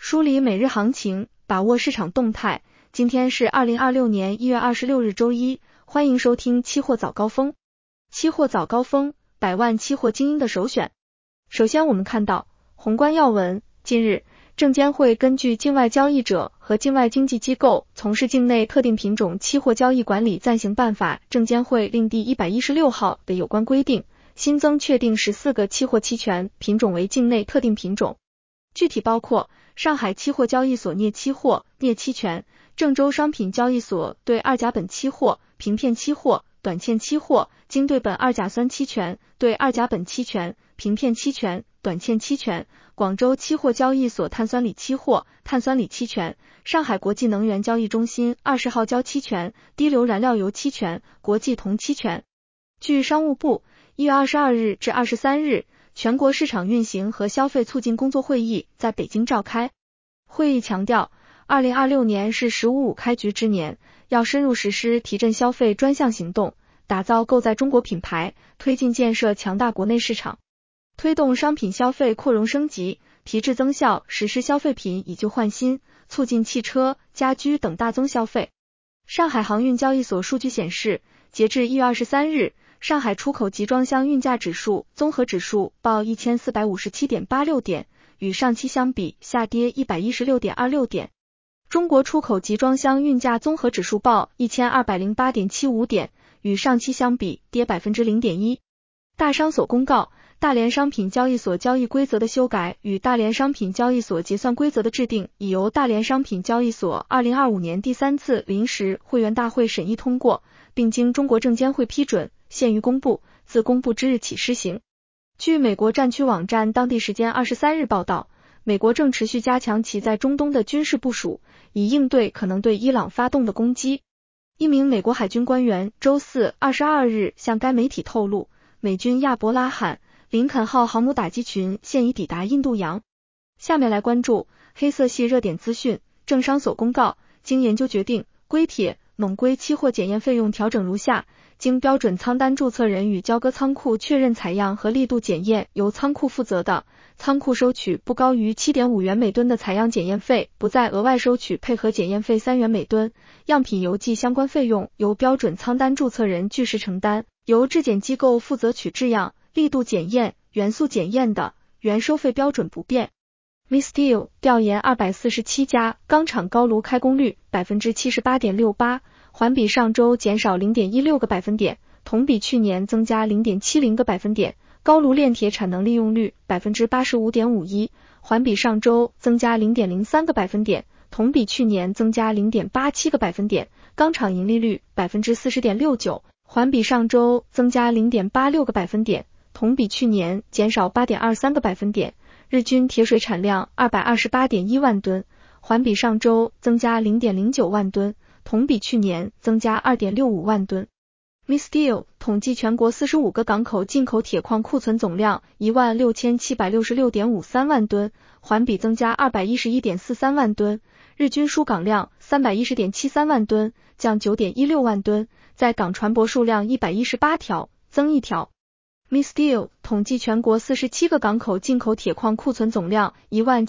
梳理每日行情，把握市场动态。今天是2026年1月26日周一，欢迎收听期货早高峰。期货早高峰，百万期货精英的首选。首先我们看到宏观要闻，近日证监会根据境外交易者和境外经纪机构从事境内特定品种期货交易管理暂行办法证监会令第116号的有关规定，新增确定14个期货期权品种为境内特定品种，具体包括上海期货交易所镍期货、镍期权，郑州商品交易所对二甲苯期货、平片期货、短纤期货，京对苯二甲酸期权对二甲苯期权、平片期权、短纤期权，广州期货交易所碳酸锂期货、碳酸锂期权，上海国际能源交易中心20号焦期权、低硫燃料油期权、国际铜期权。据商务部1月22日至23日，全国市场运行和消费促进工作会议在北京召开。会议强调，2026年是“15+5”开局之年，要深入实施提振消费专项行动，打造构在中国品牌，推进建设强大国内市场，推动商品消费扩容升级，提质增效，实施消费品以旧换新，促进汽车、家居等大宗消费。上海航运交易所数据显示，截至1月23日，上海出口集装箱运价指数综合指数报1457.86点，与上期相比下跌116.26点。中国出口集装箱运价综合指数报1208.75点，与上期相比跌0.1%。大商所公告，大连商品交易所交易规则的修改与大连商品交易所结算规则的制定，已由大连商品交易所2025年第3次临时会员大会审议通过，并经中国证监会批准，现于公布，自公布之日起施行。据美国战区网站当地时间23日报道，美国正持续加强其在中东的军事部署，以应对可能对伊朗发动的攻击。一名美国海军官员周四22日向该媒体透露，美军亚伯拉罕林肯号航母打击群现已抵达印度洋。下面来关注黑色系热点资讯。证商所公告，经研究决定，硅铁、锰硅期货检验费用调整如下：经标准仓单注册人与交割仓库确认采样和力度检验由仓库负责的，仓库收取不高于 7.5 元每吨的采样检验费，不再额外收取配合检验费3元每吨。样品邮寄相关费用由标准仓单注册人据实承担，由质检机构负责取质样、力度检验、元素检验的，原收费标准不变。Misteel 调研247家钢厂高炉开工率 78.68%， 环比上周减少 0.16 个百分点，同比去年增加 0.70 个百分点。高炉炼铁产能利用率 85.51%， 环比上周增加 0.03 个百分点，同比去年增加 0.87 个百分点。钢厂盈利率 40.69%， 环比上周增加 0.86 个百分点，同比去年减少 8.23 个百分点。日均铁水产量 228.1 万吨，环比上周增加 0.09 万吨，同比去年增加 2.65 万吨。Misteel 统计全国45个港口进口铁矿库存总量 16,766.53 万吨，环比增加 211.43 万吨，日均输港量 310.73 万吨，降 9.16 万吨，在港船舶数量118条，增1条。Misteel 统计全国47个港口进口铁矿库存总量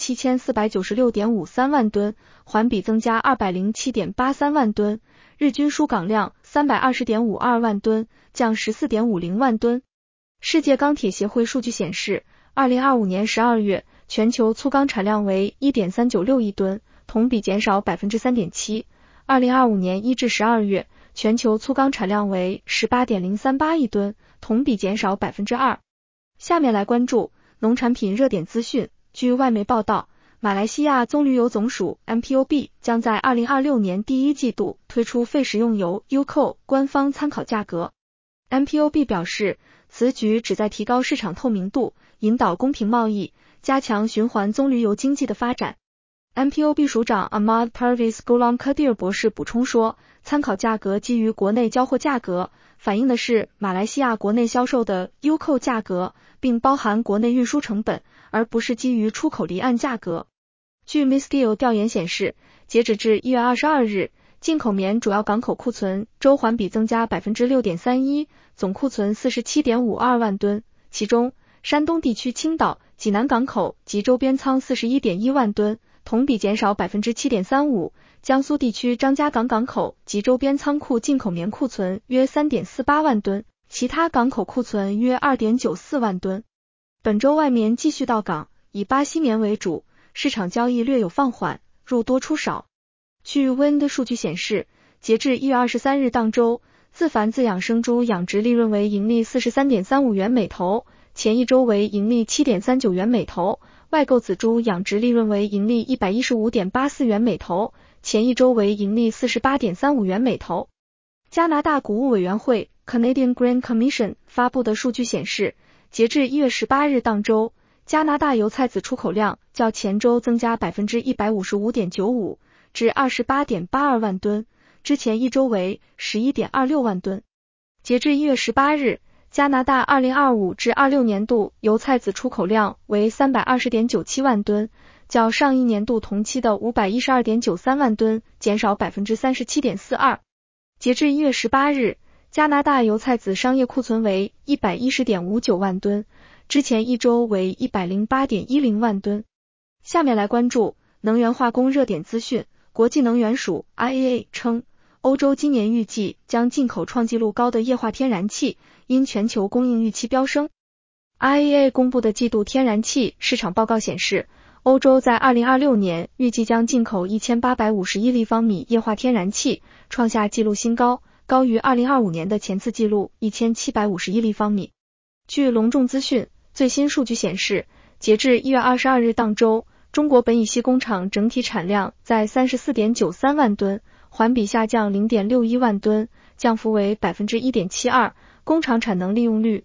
17,496.53 万吨，环比增加 207.83 万吨，日均输港量 320.52 万吨，降 14.50 万吨。世界钢铁协会数据显示，2025年12月，全球粗钢产量为 1.396 亿吨，同比减少 3.7%。2025年1至12月，全球粗钢产量为 18.038 亿吨，同比减少 2%。下面来关注农产品热点资讯。据外媒报道，马来西亚棕榈油总署 MPOB 将在2026年第一季度推出非食用油 UCO 官方参考价格。MPOB 表示，此举旨在提高市场透明度，引导公平贸易，加强循环棕榈油经济的发展。MPOB 署长 Ahmad Parvez Ghulam Qadir 博士补充说，参考价格基于国内交货价格，反映的是马来西亚国内销售的 UCO 价格，并包含国内运输成本，而不是基于出口离岸价格。据 Misteel 调研显示，截止至1月22日，进口棉主要港口库存周环比增加 6.31%， 总库存 47.52 万吨，其中山东地区青岛、济南港口及周边仓 41.1 万吨， 同比减少 7.35%。江苏地区张家港港口及周边仓库进口棉库存约 3.48 万吨，其他港口库存约 2.94 万吨。本周外棉继续到港，以巴西棉为主，市场交易略有放缓，入多出少。据 Wind 数据显示，截至1月23日当周，自繁自养生猪养殖利润为盈利 43.35 元每头，前一周为盈利 7.39 元每头，外购仔猪养殖利润为盈利 115.84 元每头，前一周为盈利 48.35 元每头。加拿大谷物委员会 Canadian Grain Commission 发布的数据显示，截至1月18日当周，加拿大油菜籽出口量较前周增加 155.95%， 至 28.82 万吨，之前一周为 11.26 万吨。截至1月18日，加拿大2025至26年度油菜籽出口量为 320.97 万吨，较上一年度同期的 512.93 万吨减少 37.42%。截至1月18日，加拿大油菜籽商业库存为 110.59 万吨，之前一周为 108.10 万吨。下面来关注能源化工热点资讯。国际能源署 IEA 称，欧洲今年预计将进口创纪录高的液化天然气，因全球供应预期飙升。IEA 公布的季度天然气市场报告显示，欧洲在2026年预计将进口1850亿立方米液化天然气，创下纪录新高，高于2025年的前次纪录1750亿立方米。据隆重资讯，最新数据显示，截至1月22日当周，中国苯乙烯工厂整体产量在 34.93 万吨，环比下降 0.61 万吨，降幅为 1.72%， 工厂产能利用率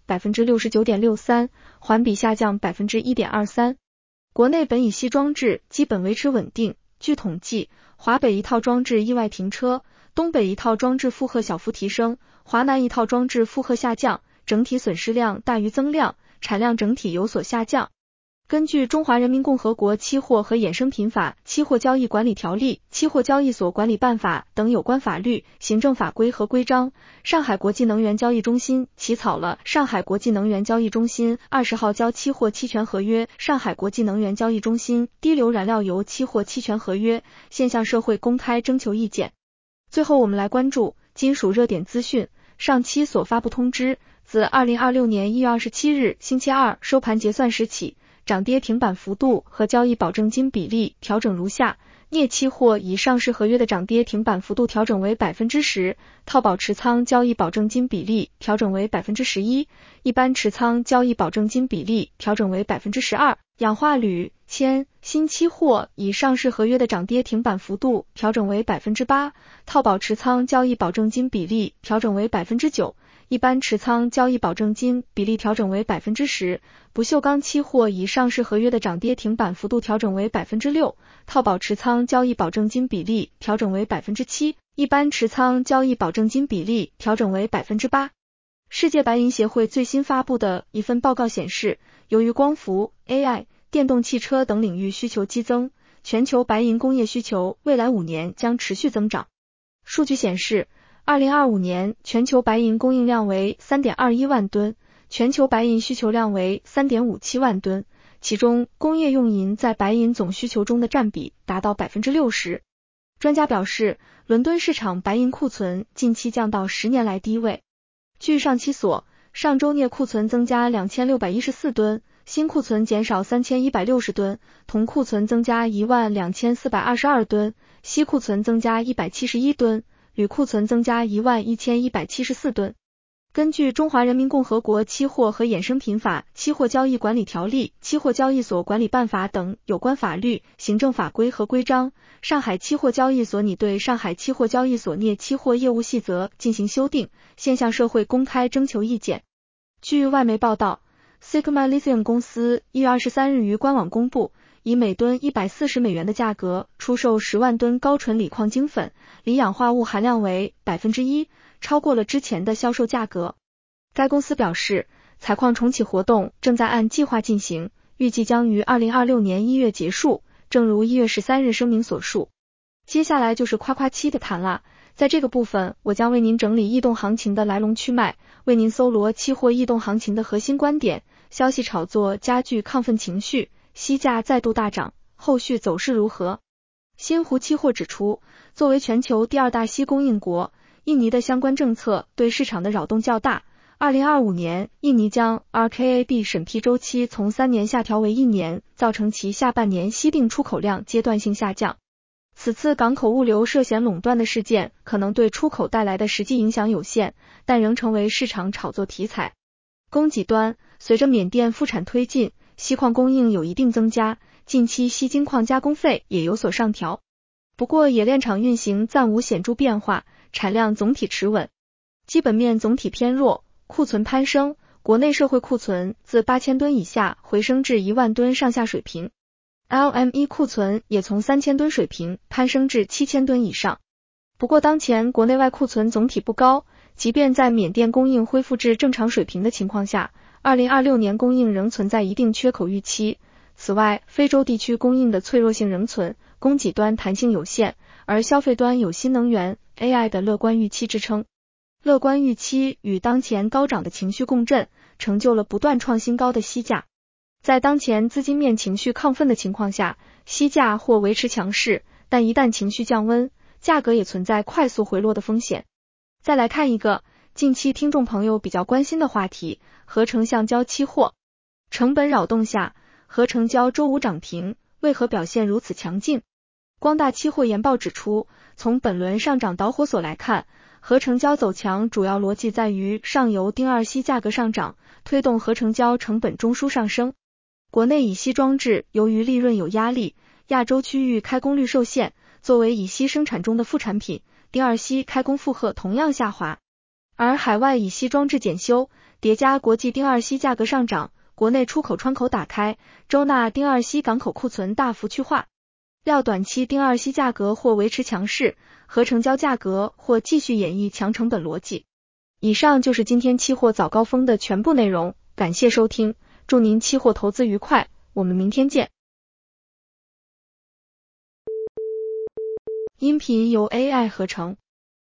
69.63%， 环比下降 1.23%。国内苯乙烯装置基本维持稳定，据统计，华北一套装置意外停车，东北一套装置负荷小幅提升，华南一套装置负荷下降，整体损失量大于增量，产量整体有所下降。根据中华人民共和国期货和衍生品法、期货交易管理条例、期货交易所管理办法等有关法律、行政法规和规章，上海国际能源交易中心起草了上海国际能源交易中心20号交期货期权合约、上海国际能源交易中心低硫燃料油期货期权合约，现向社会公开征求意见。最后我们来关注金属热点资讯。上期所发布通知，自2026年1月27日星期二收盘结算时起，涨跌停板幅度和交易保证金比例调整如下：镍期货以上市合约的涨跌停板幅度调整为 10%， 套保持仓交易保证金比例调整为 11%， 一般持仓交易保证金比例调整为 12%。氧化铝、铅、锌期货以上市合约的涨跌停板幅度调整为 8%， 套保持仓交易保证金比例调整为 9%， 一般持仓交易保证金比例调整为 10%。不锈钢期货以上市合约的涨跌停板幅度调整为 6%， 套保持仓交易保证金比例调整为 7%， 一般持仓交易保证金比例调整为 8%。世界白银协会最新发布的一份报告显示，由于光伏、AI、电动汽车等领域需求激增，全球白银工业需求未来5年将持续增长。数据显示，2025年全球白银供应量为 3.21 万吨，全球白银需求量为 3.57 万吨，其中工业用银在白银总需求中的占比达到 60%。专家表示，伦敦市场白银库存近期降到10年来低位。据上期所，上周镍库存增加 2614 吨，锌库存减少 3160 吨，铜库存增加 12422 吨，锡库存增加171吨，铝库存增加 11174 吨。根据中华人民共和国期货和衍生品法、期货交易管理条例、期货交易所管理办法等有关法律、行政法规和规章，上海期货交易所拟对上海期货交易所镍期货业务细则进行修订，现向社会公开征求意见。据外媒报道， Sigma Lithium 公司1月23日于官网公布，以每吨140美元的价格出售10万吨高纯锂矿晶粉，锂氧化物含量为 1%， 超过了之前的销售价格。该公司表示，采矿重启活动正在按计划进行，预计将于2026年1月结束，正如1月13日声明所述。接下来就是夸夸期的谈啦，在这个部分我将为您整理异动行情的来龙去脉，为您搜罗期货异动行情的核心观点，消息炒作加剧亢奋情绪，锡价再度大涨， 后续走势如何？新湖期货指出，作为全球第2大锡供应国，印尼的相关政策对市场的扰动较大。2025年，印尼将 RKAB 审批周期从3年下调为1年，造成其下半年锡锭出口量阶段性下降。此次港口物流涉嫌垄断的事件可能对出口带来的实际影响有限，但仍成为市场炒作题材。供给端，随着缅甸复产推进，锡矿供应有一定增加，近期锡精矿加工费也有所上调。不过冶炼厂运行暂无显著变化，产量总体持稳，基本面总体偏弱，库存攀升，国内社会库存自8000吨以下回升至1万吨上下水平。LME 库存也从3000吨水平攀升至7000吨以上。不过当前国内外库存总体不高，即便在缅甸供应恢复至正常水平的情况下，2026年供应仍存在一定缺口预期。此外，非洲地区供应的脆弱性仍存，供给端弹性有限，而消费端有新能源、AI 的乐观预期支撑。乐观预期与当前高涨的情绪共振，成就了不断创新高的锡价。在当前资金面情绪亢奋的情况下，锡价或维持强势，但一旦情绪降温，价格也存在快速回落的风险。再来看一个近期听众朋友比较关心的话题，合成橡胶期货。成本扰动下，合成胶周五涨停，为何表现如此强劲？光大期货研报指出，从本轮上涨导火索来看，合成胶走强主要逻辑在于上游丁二锡价格上涨，推动合成胶成本中枢上升。国内乙烯装置由于利润有压力，亚洲区域开工率受限，作为乙烯生产中的副产品，丁二锡开工负荷同样下滑。而海外乙烯装置检修，叠加国际丁二锡价格上涨，国内出口窗口打开，周纳丁二锡港口库存大幅去化。料短期丁二锡价格或维持强势，合成胶价格或继续演绎强成本逻辑。以上就是今天期货早高峰的全部内容，感谢收听，祝您期货投资愉快，我们明天见。音频由 AI 合成。